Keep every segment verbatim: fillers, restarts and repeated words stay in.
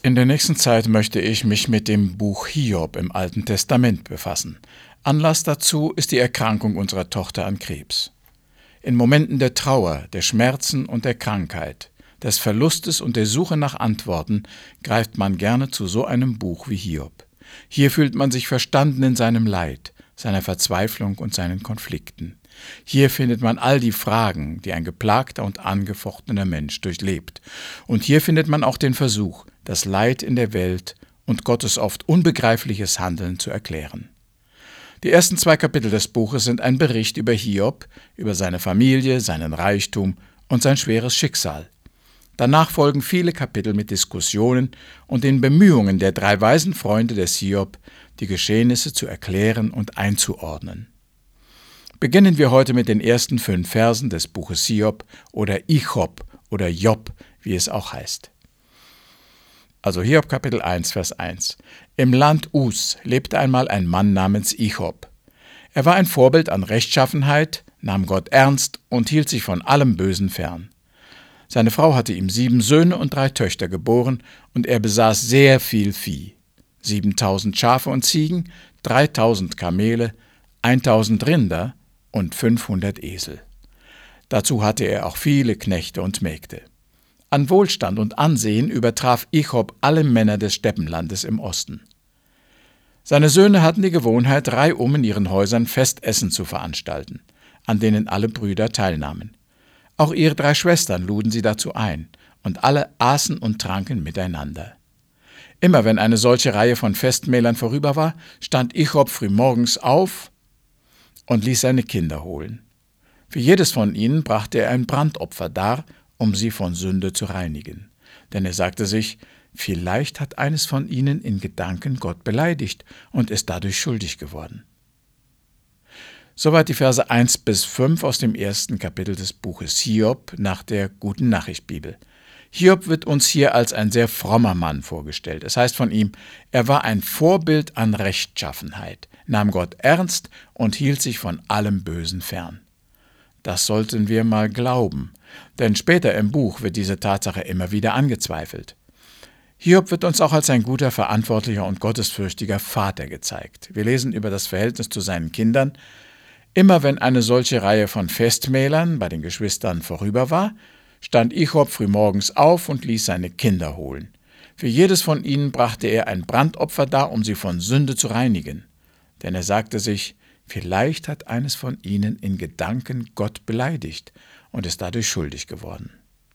In der nächsten Zeit möchte ich mich mit dem Buch Hiob im Alten Testament befassen. Anlass dazu ist die Erkrankung unserer Tochter an Krebs. In Momenten der Trauer, der Schmerzen und der Krankheit, des Verlustes und der Suche nach Antworten greift man gerne zu so einem Buch wie Hiob. Hier fühlt man sich verstanden in seinem Leid, seiner Verzweiflung und seinen Konflikten. Hier findet man all die Fragen, die ein geplagter und angefochtener Mensch durchlebt. Und hier findet man auch den Versuch, das Leid in der Welt und Gottes oft unbegreifliches Handeln zu erklären. Die ersten zwei Kapitel des Buches sind ein Bericht über Hiob, über seine Familie, seinen Reichtum und sein schweres Schicksal. Danach folgen viele Kapitel mit Diskussionen und den Bemühungen der drei weisen Freunde des Hiob, die Geschehnisse zu erklären und einzuordnen. Beginnen wir heute mit den ersten fünf Versen des Buches Hiob oder Ichob oder Job, wie es auch heißt. Also Hiob Kapitel eins, Vers eins. Im Land Us lebte einmal ein Mann namens Ichob. Er war ein Vorbild an Rechtschaffenheit, nahm Gott ernst und hielt sich von allem Bösen fern. Seine Frau hatte ihm sieben Söhne und drei Töchter geboren und er besaß sehr viel Vieh. siebentausend Schafe und Ziegen, dreitausend Kamele, eintausend Rinder und fünfhundert Esel. Dazu hatte er auch viele Knechte und Mägde. An Wohlstand und Ansehen übertraf Ichob alle Männer des Steppenlandes im Osten. Seine Söhne hatten die Gewohnheit, reihum in ihren Häusern Festessen zu veranstalten, an denen alle Brüder teilnahmen. Auch ihre drei Schwestern luden sie dazu ein, und alle aßen und tranken miteinander. Immer wenn eine solche Reihe von Festmählern vorüber war, stand Ichob frühmorgens auf und ließ seine Kinder holen. Für jedes von ihnen brachte er ein Brandopfer dar, um sie von Sünde zu reinigen. Denn er sagte sich, vielleicht hat eines von ihnen in Gedanken Gott beleidigt und ist dadurch schuldig geworden. Soweit die Verse eins bis fünf aus dem ersten Kapitel des Buches Hiob nach der Guten-Nachricht-Bibel. Hiob wird uns hier als ein sehr frommer Mann vorgestellt. Es heißt von ihm, er war ein Vorbild an Rechtschaffenheit, nahm Gott ernst und hielt sich von allem Bösen fern. Das sollten wir mal glauben, denn später im Buch wird diese Tatsache immer wieder angezweifelt. Hiob wird uns auch als ein guter, verantwortlicher und gottesfürchtiger Vater gezeigt. Wir lesen über das Verhältnis zu seinen Kindern. Immer wenn eine solche Reihe von Festmählern bei den Geschwistern vorüber war, stand Ichob frühmorgens auf und ließ seine Kinder holen. Für jedes von ihnen brachte er ein Brandopfer dar, um sie von Sünde zu reinigen. Denn er sagte sich, vielleicht hat eines von ihnen in Gedanken Gott beleidigt und ist dadurch schuldig geworden.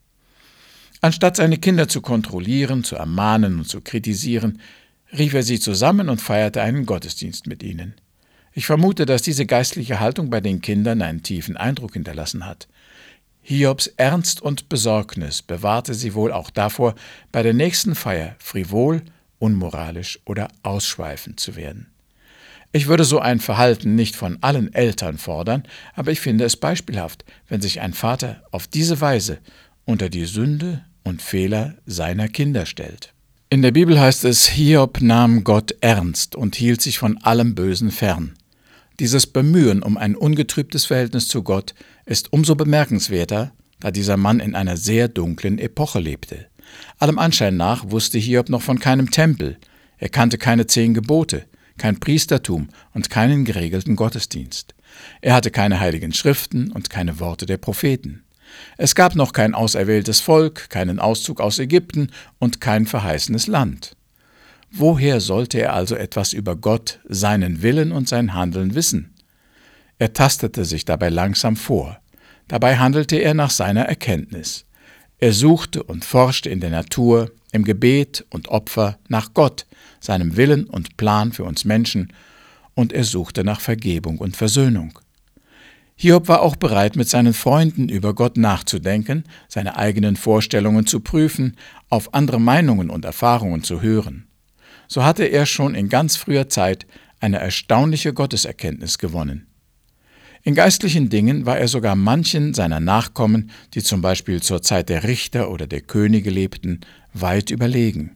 Anstatt seine Kinder zu kontrollieren, zu ermahnen und zu kritisieren, rief er sie zusammen und feierte einen Gottesdienst mit ihnen. Ich vermute, dass diese geistliche Haltung bei den Kindern einen tiefen Eindruck hinterlassen hat. Hiobs Ernst und Besorgnis bewahrte sie wohl auch davor, bei der nächsten Feier frivol, unmoralisch oder ausschweifend zu werden. Ich würde so ein Verhalten nicht von allen Eltern fordern, aber ich finde es beispielhaft, wenn sich ein Vater auf diese Weise unter die Sünde und Fehler seiner Kinder stellt. In der Bibel heißt es, Hiob nahm Gott ernst und hielt sich von allem Bösen fern. Dieses Bemühen um ein ungetrübtes Verhältnis zu Gott ist umso bemerkenswerter, da dieser Mann in einer sehr dunklen Epoche lebte. Allem Anschein nach wusste Hiob noch von keinem Tempel, er kannte keine zehn Gebote, kein Priestertum und keinen geregelten Gottesdienst. Er hatte keine heiligen Schriften und keine Worte der Propheten. Es gab noch kein auserwähltes Volk, keinen Auszug aus Ägypten und kein verheißenes Land. Woher sollte er also etwas über Gott, seinen Willen und sein Handeln wissen? Er tastete sich dabei langsam vor. Dabei handelte er nach seiner Erkenntnis. Er suchte und forschte in der Natur, im Gebet und Opfer nach Gott, seinem Willen und Plan für uns Menschen, und er suchte nach Vergebung und Versöhnung. Hiob war auch bereit, mit seinen Freunden über Gott nachzudenken, seine eigenen Vorstellungen zu prüfen, auf andere Meinungen und Erfahrungen zu hören. So hatte er schon in ganz früher Zeit eine erstaunliche Gotteserkenntnis gewonnen. In geistlichen Dingen war er sogar manchen seiner Nachkommen, die zum Beispiel zur Zeit der Richter oder der Könige lebten, weit überlegen.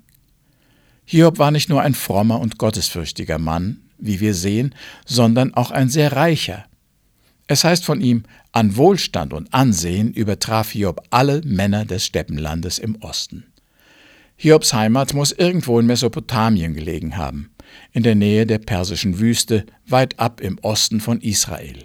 Hiob war nicht nur ein frommer und gottesfürchtiger Mann, wie wir sehen, sondern auch ein sehr reicher. Es heißt von ihm, an Wohlstand und Ansehen übertraf Hiob alle Männer des Steppenlandes im Osten. Hiobs Heimat muss irgendwo in Mesopotamien gelegen haben, in der Nähe der persischen Wüste, weit ab im Osten von Israel.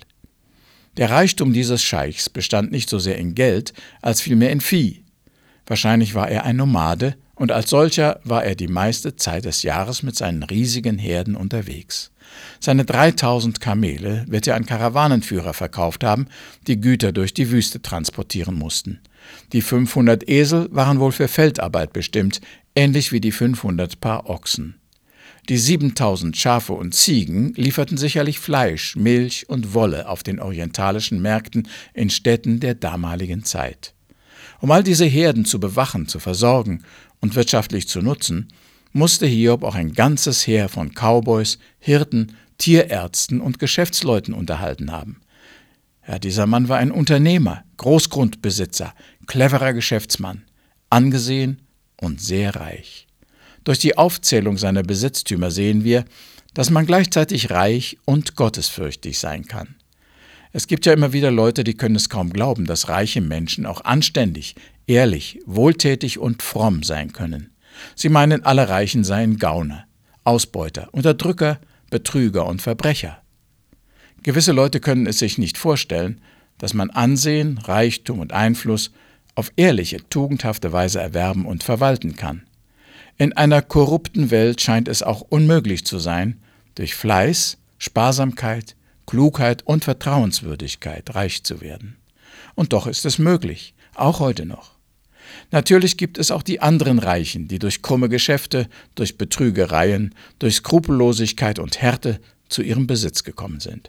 Der Reichtum dieses Scheichs bestand nicht so sehr in Geld, als vielmehr in Vieh. Wahrscheinlich war er ein Nomade, und als solcher war er die meiste Zeit des Jahres mit seinen riesigen Herden unterwegs. Seine dreitausend Kamele wird er an Karawanenführer verkauft haben, die Güter durch die Wüste transportieren mussten. Die fünfhundert Esel waren wohl für Feldarbeit bestimmt, ähnlich wie die fünfhundert Paar Ochsen. Die siebentausend Schafe und Ziegen lieferten sicherlich Fleisch, Milch und Wolle auf den orientalischen Märkten in Städten der damaligen Zeit. Um all diese Herden zu bewachen, zu versorgen und wirtschaftlich zu nutzen, musste Hiob auch ein ganzes Heer von Cowboys, Hirten, Tierärzten und Geschäftsleuten unterhalten haben. Ja, dieser Mann war ein Unternehmer, Großgrundbesitzer, cleverer Geschäftsmann, angesehen und sehr reich. Durch die Aufzählung seiner Besitztümer sehen wir, dass man gleichzeitig reich und gottesfürchtig sein kann. Es gibt ja immer wieder Leute, die können es kaum glauben, dass reiche Menschen auch anständig, ehrlich, wohltätig und fromm sein können. Sie meinen, alle Reichen seien Gauner, Ausbeuter, Unterdrücker, Betrüger und Verbrecher. Gewisse Leute können es sich nicht vorstellen, dass man Ansehen, Reichtum und Einfluss auf ehrliche, tugendhafte Weise erwerben und verwalten kann. In einer korrupten Welt scheint es auch unmöglich zu sein, durch Fleiß, Sparsamkeit, Klugheit und Vertrauenswürdigkeit reich zu werden. Und doch ist es möglich, auch heute noch. Natürlich gibt es auch die anderen Reichen, die durch krumme Geschäfte, durch Betrügereien, durch Skrupellosigkeit und Härte zu ihrem Besitz gekommen sind.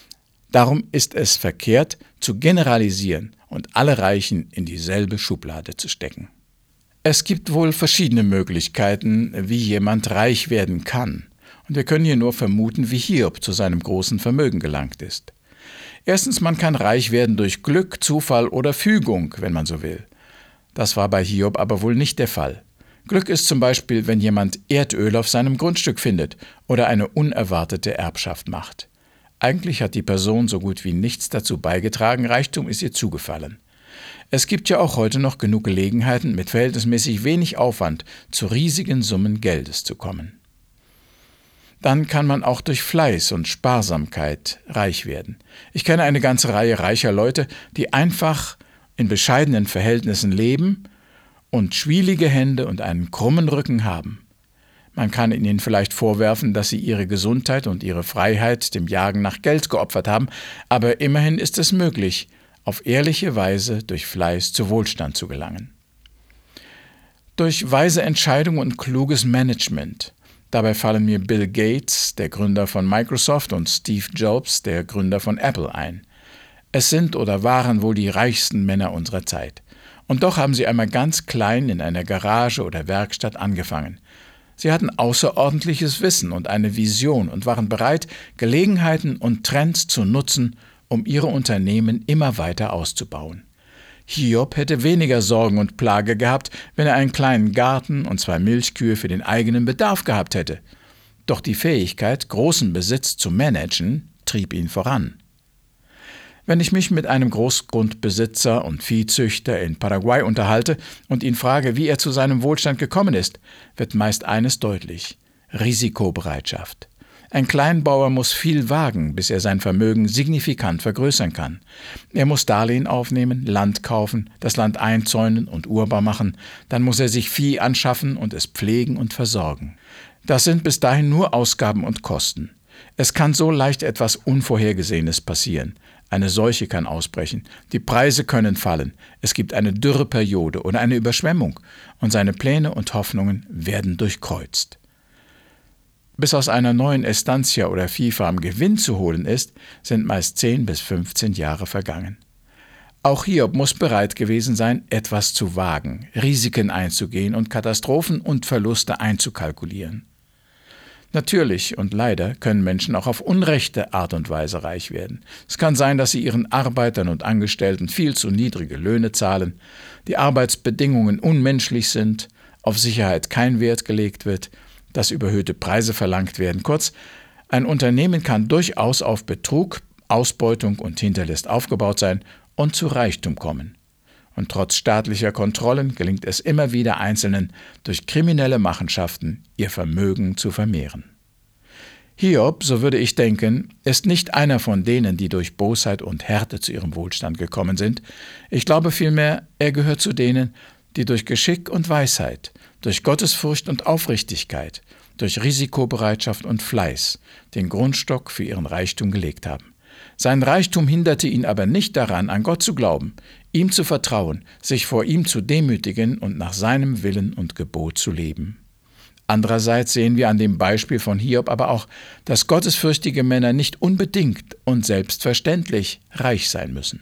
Darum ist es verkehrt, zu generalisieren und alle Reichen in dieselbe Schublade zu stecken. Es gibt wohl verschiedene Möglichkeiten, wie jemand reich werden kann. Und wir können hier nur vermuten, wie Hiob zu seinem großen Vermögen gelangt ist. Erstens, man kann reich werden durch Glück, Zufall oder Fügung, wenn man so will. Das war bei Hiob aber wohl nicht der Fall. Glück ist zum Beispiel, wenn jemand Erdöl auf seinem Grundstück findet oder eine unerwartete Erbschaft macht. Eigentlich hat die Person so gut wie nichts dazu beigetragen, Reichtum ist ihr zugefallen. Es gibt ja auch heute noch genug Gelegenheiten, mit verhältnismäßig wenig Aufwand zu riesigen Summen Geldes zu kommen. Dann kann man auch durch Fleiß und Sparsamkeit reich werden. Ich kenne eine ganze Reihe reicher Leute, die einfach in bescheidenen Verhältnissen leben und schwielige Hände und einen krummen Rücken haben. Man kann ihnen vielleicht vorwerfen, dass sie ihre Gesundheit und ihre Freiheit dem Jagen nach Geld geopfert haben, aber immerhin ist es möglich, auf ehrliche Weise durch Fleiß zu Wohlstand zu gelangen. Durch weise Entscheidungen und kluges Management. Dabei fallen mir Bill Gates, der Gründer von Microsoft, und Steve Jobs, der Gründer von Apple, ein. Es sind oder waren wohl die reichsten Männer unserer Zeit. Und doch haben sie einmal ganz klein in einer Garage oder Werkstatt angefangen. Sie hatten außerordentliches Wissen und eine Vision und waren bereit, Gelegenheiten und Trends zu nutzen, um ihre Unternehmen immer weiter auszubauen. Hiob hätte weniger Sorgen und Plage gehabt, wenn er einen kleinen Garten und zwei Milchkühe für den eigenen Bedarf gehabt hätte. Doch die Fähigkeit, großen Besitz zu managen, trieb ihn voran. Wenn ich mich mit einem Großgrundbesitzer und Viehzüchter in Paraguay unterhalte und ihn frage, wie er zu seinem Wohlstand gekommen ist, wird meist eines deutlich: Risikobereitschaft. Ein Kleinbauer muss viel wagen, bis er sein Vermögen signifikant vergrößern kann. Er muss Darlehen aufnehmen, Land kaufen, das Land einzäunen und urbar machen, dann muss er sich Vieh anschaffen und es pflegen und versorgen. Das sind bis dahin nur Ausgaben und Kosten. Es kann so leicht etwas Unvorhergesehenes passieren. Eine Seuche kann ausbrechen, die Preise können fallen, es gibt eine Dürreperiode oder eine Überschwemmung und seine Pläne und Hoffnungen werden durchkreuzt. Bis aus einer neuen Estancia oder Viehfarm Gewinn zu holen ist, sind meist zehn bis fünfzehn Jahre vergangen. Auch Hiob muss bereit gewesen sein, etwas zu wagen, Risiken einzugehen und Katastrophen und Verluste einzukalkulieren. Natürlich und leider können Menschen auch auf unrechte Art und Weise reich werden. Es kann sein, dass sie ihren Arbeitern und Angestellten viel zu niedrige Löhne zahlen, die Arbeitsbedingungen unmenschlich sind, auf Sicherheit kein Wert gelegt wird, dass überhöhte Preise verlangt werden. Kurz, ein Unternehmen kann durchaus auf Betrug, Ausbeutung und Hinterlist aufgebaut sein und zu Reichtum kommen. und trotz staatlicher Kontrollen gelingt es immer wieder Einzelnen, durch kriminelle Machenschaften ihr Vermögen zu vermehren. Hiob, so würde ich denken, ist nicht einer von denen, die durch Bosheit und Härte zu ihrem Wohlstand gekommen sind. Ich glaube vielmehr, er gehört zu denen, die durch Geschick und Weisheit, durch Gottesfurcht und Aufrichtigkeit, durch Risikobereitschaft und Fleiß den Grundstock für ihren Reichtum gelegt haben. Sein Reichtum hinderte ihn aber nicht daran, an Gott zu glauben, ihm zu vertrauen, sich vor ihm zu demütigen und nach seinem Willen und Gebot zu leben. Andererseits sehen wir an dem Beispiel von Hiob aber auch, dass gottesfürchtige Männer nicht unbedingt und selbstverständlich reich sein müssen.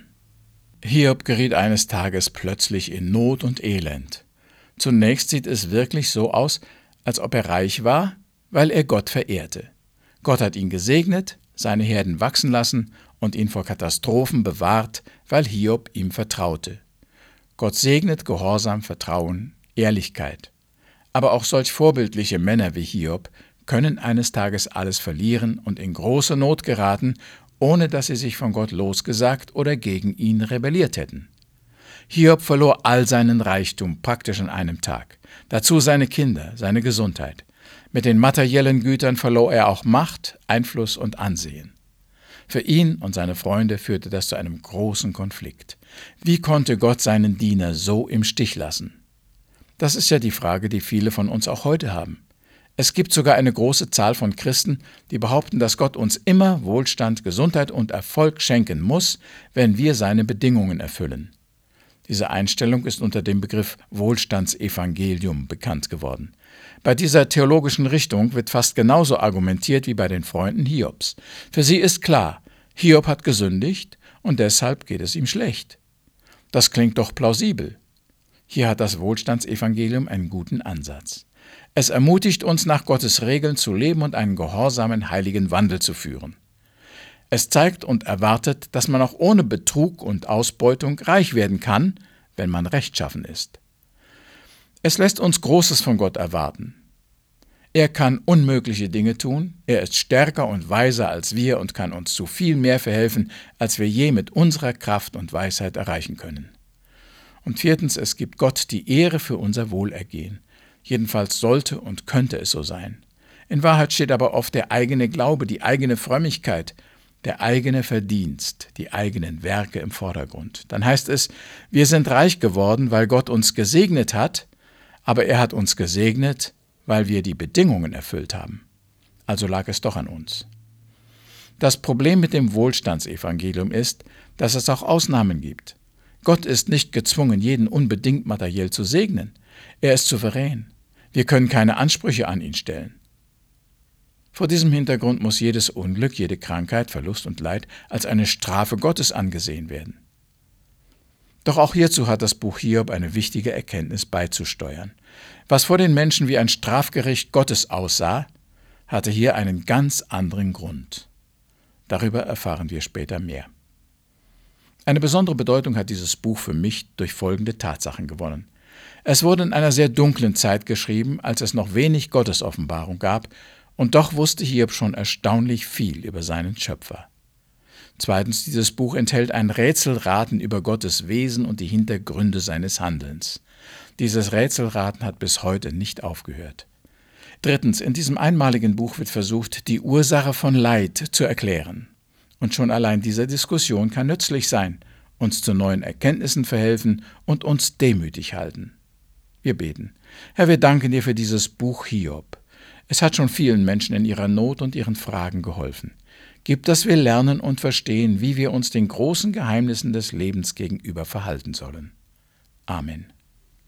Hiob geriet eines Tages plötzlich in Not und Elend. Zunächst sieht es wirklich so aus, als ob er reich war, weil er Gott verehrte. Gott hat ihn gesegnet, seine Herden wachsen lassen und ihn vor Katastrophen bewahrt, weil Hiob ihm vertraute. Gott segnet Gehorsam, Vertrauen, Ehrlichkeit. Aber auch solch vorbildliche Männer wie Hiob können eines Tages alles verlieren und in große Not geraten, ohne dass sie sich von Gott losgesagt oder gegen ihn rebelliert hätten. Hiob verlor all seinen Reichtum praktisch an einem Tag, dazu seine Kinder, seine Gesundheit. Mit den materiellen Gütern verlor er auch Macht, Einfluss und Ansehen. Für ihn und seine Freunde führte das zu einem großen Konflikt. Wie konnte Gott seinen Diener so im Stich lassen? Das ist ja die Frage, die viele von uns auch heute haben. Es gibt sogar eine große Zahl von Christen, die behaupten, dass Gott uns immer Wohlstand, Gesundheit und Erfolg schenken muss, wenn wir seine Bedingungen erfüllen. Diese Einstellung ist unter dem Begriff Wohlstandsevangelium bekannt geworden. Bei dieser theologischen Richtung wird fast genauso argumentiert wie bei den Freunden Hiobs. Für sie ist klar, Hiob hat gesündigt und deshalb geht es ihm schlecht. Das klingt doch plausibel. Hier hat das Wohlstandsevangelium einen guten Ansatz. Es ermutigt uns, nach Gottes Regeln zu leben und einen gehorsamen, heiligen Wandel zu führen. Es zeigt und erwartet, dass man auch ohne Betrug und Ausbeutung reich werden kann, wenn man rechtschaffen ist. Es lässt uns Großes von Gott erwarten. Er kann unmögliche Dinge tun, er ist stärker und weiser als wir und kann uns zu viel mehr verhelfen, als wir je mit unserer Kraft und Weisheit erreichen können. Und viertens, es gibt Gott die Ehre für unser Wohlergehen. Jedenfalls sollte und könnte es so sein. In Wahrheit steht aber oft der eigene Glaube, die eigene Frömmigkeit, der eigene Verdienst, die eigenen Werke im Vordergrund. Dann heißt es, wir sind reich geworden, weil Gott uns gesegnet hat, aber er hat uns gesegnet, weil wir die Bedingungen erfüllt haben. Also lag es doch an uns. Das Problem mit dem Wohlstandsevangelium ist, dass es auch Ausnahmen gibt. Gott ist nicht gezwungen, jeden unbedingt materiell zu segnen. Er ist souverän. Wir können keine Ansprüche an ihn stellen. Vor diesem Hintergrund muss jedes Unglück, jede Krankheit, Verlust und Leid als eine Strafe Gottes angesehen werden. Doch auch hierzu hat das Buch Hiob eine wichtige Erkenntnis beizusteuern. Was vor den Menschen wie ein Strafgericht Gottes aussah, hatte hier einen ganz anderen Grund. Darüber erfahren wir später mehr. Eine besondere Bedeutung hat dieses Buch für mich durch folgende Tatsachen gewonnen. Es wurde in einer sehr dunklen Zeit geschrieben, als es noch wenig Gottesoffenbarung gab, und doch wusste Hiob schon erstaunlich viel über seinen Schöpfer. Zweitens, dieses Buch enthält ein Rätselraten über Gottes Wesen und die Hintergründe seines Handelns. Dieses Rätselraten hat bis heute nicht aufgehört. Drittens, in diesem einmaligen Buch wird versucht, die Ursache von Leid zu erklären. Und schon allein diese Diskussion kann nützlich sein, uns zu neuen Erkenntnissen verhelfen und uns demütig halten. Wir beten. Herr, wir danken dir für dieses Buch Hiob. Es hat schon vielen Menschen in ihrer Not und ihren Fragen geholfen. Gib, dass wir lernen und verstehen, wie wir uns den großen Geheimnissen des Lebens gegenüber verhalten sollen. Amen.